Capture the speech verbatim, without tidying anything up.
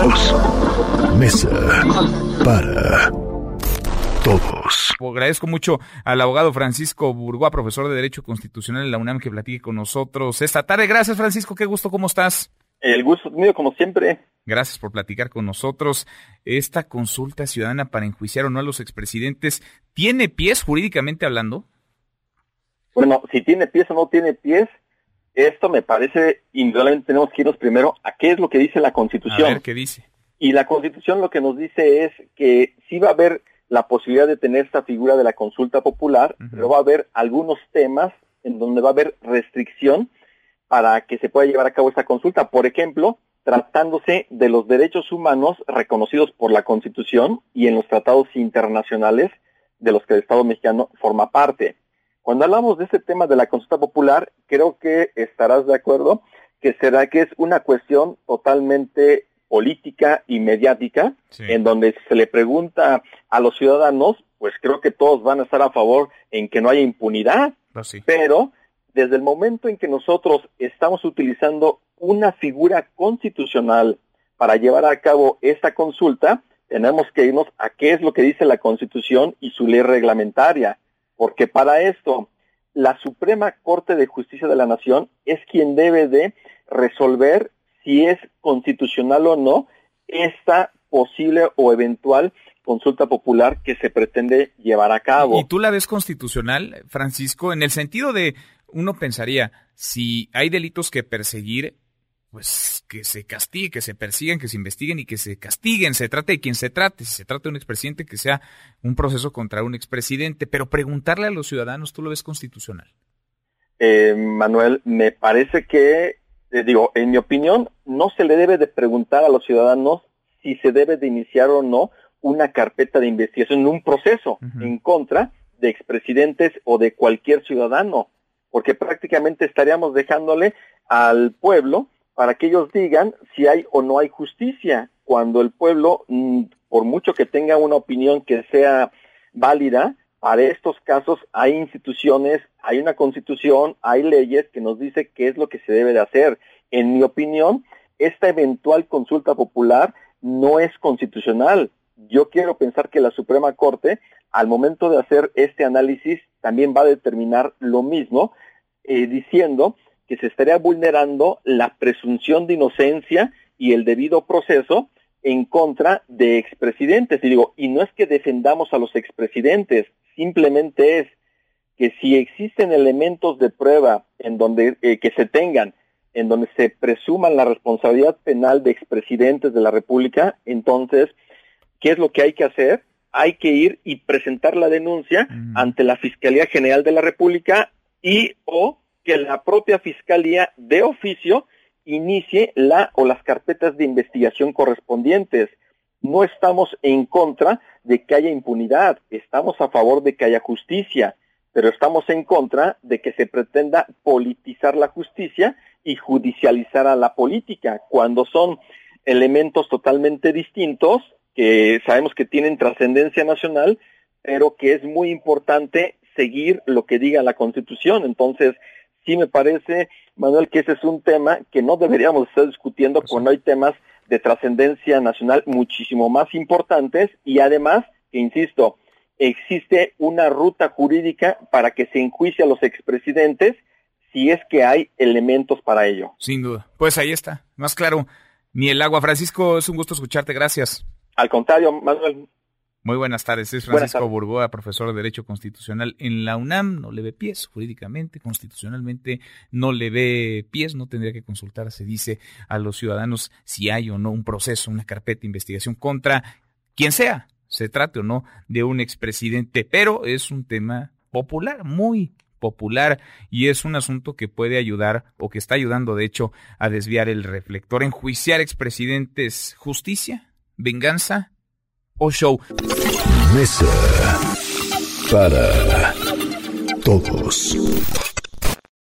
todos. Mesa para todos. Agradezco mucho al abogado Francisco Burgoa, profesor de Derecho Constitucional en la UNAM, que platique con nosotros esta tarde. Gracias, Francisco, qué gusto, ¿cómo estás? El gusto es mío, como siempre. Gracias por platicar con nosotros. Esta consulta ciudadana para enjuiciar o no a los expresidentes, ¿tiene pies jurídicamente hablando? Bueno, si tiene pies o no tiene pies, esto me parece, indudablemente tenemos que irnos primero a qué es lo que dice la Constitución. A ver, ¿qué dice? Y la Constitución lo que nos dice es que sí va a haber la posibilidad de tener esta figura de la consulta popular, uh-huh. pero va a haber algunos temas en donde va a haber restricción para que se pueda llevar a cabo esta consulta. Por ejemplo, tratándose de los derechos humanos reconocidos por la Constitución y en los tratados internacionales de los que el Estado mexicano forma parte. Cuando hablamos de este tema de la consulta popular, creo que estarás de acuerdo que será que es una cuestión totalmente política y mediática, sí. en donde se le pregunta a los ciudadanos, pues creo que todos van a estar a favor en que no haya impunidad, no, sí. pero desde el momento en que nosotros estamos utilizando una figura constitucional para llevar a cabo esta consulta, tenemos que irnos a qué es lo que dice la Constitución y su ley reglamentaria, porque para esto la Suprema Corte de Justicia de la Nación es quien debe de resolver si es constitucional o no esta posible o eventual consulta popular que se pretende llevar a cabo. ¿Y tú la ves constitucional, Francisco? En el sentido de, uno pensaría, si hay delitos que perseguir, pues que se castigue, que se persigan, que se investiguen y que se castiguen, se trate de quien se trate, si se trata de un expresidente, que sea un proceso contra un expresidente, pero preguntarle a los ciudadanos, ¿tú lo ves constitucional? Eh, Manuel, me parece que, eh, digo, en mi opinión, no se le debe de preguntar a los ciudadanos si se debe de iniciar o no una carpeta de investigación, un proceso uh-huh. en contra de expresidentes o de cualquier ciudadano, porque prácticamente estaríamos dejándole al pueblo para que ellos digan si hay o no hay justicia, cuando el pueblo, por mucho que tenga una opinión que sea válida, para estos casos hay instituciones, hay una constitución, hay leyes que nos dice qué es lo que se debe de hacer. En mi opinión, esta eventual consulta popular no es constitucional. Yo quiero pensar que la Suprema Corte, al momento de hacer este análisis, también va a determinar lo mismo, eh, diciendo que se estaría vulnerando la presunción de inocencia y el debido proceso en contra de expresidentes. Y digo, y no es que defendamos a los expresidentes, simplemente es que si existen elementos de prueba en donde eh, que se tengan, en donde se presuman la responsabilidad penal de expresidentes de la República, entonces, ¿qué es lo que hay que hacer? Hay que ir y presentar la denuncia uh-huh. ante la Fiscalía General de la República y o que la propia Fiscalía de oficio inicie la o las carpetas de investigación correspondientes. No estamos en contra de que haya impunidad, estamos a favor de que haya justicia, pero estamos en contra de que se pretenda politizar la justicia y judicializar a la política, cuando son elementos totalmente distintos, que sabemos que tienen trascendencia nacional, pero que es muy importante seguir lo que diga la Constitución. Entonces, sí me parece, Manuel, que ese es un tema que no deberíamos estar discutiendo pues cuando hay temas de trascendencia nacional muchísimo más importantes y además, que insisto, existe una ruta jurídica para que se enjuicie a los expresidentes si es que hay elementos para ello. Sin duda. Pues ahí está. Más claro, ni el agua. Francisco, es un gusto escucharte. Gracias. Al contrario, Manuel. Muy buenas tardes, es Francisco Burgoa, profesor de Derecho Constitucional en la UNAM, no le ve pies jurídicamente, constitucionalmente no le ve pies, no tendría que consultar, se dice a los ciudadanos si hay o no un proceso, una carpeta de investigación contra quien sea, se trate o no de un expresidente, pero es un tema popular, muy popular, y es un asunto que puede ayudar, o que está ayudando de hecho, a desviar el reflector. Enjuiciar expresidentes, ¿justicia? ¿Venganza? ¿O show? Mesa para todos.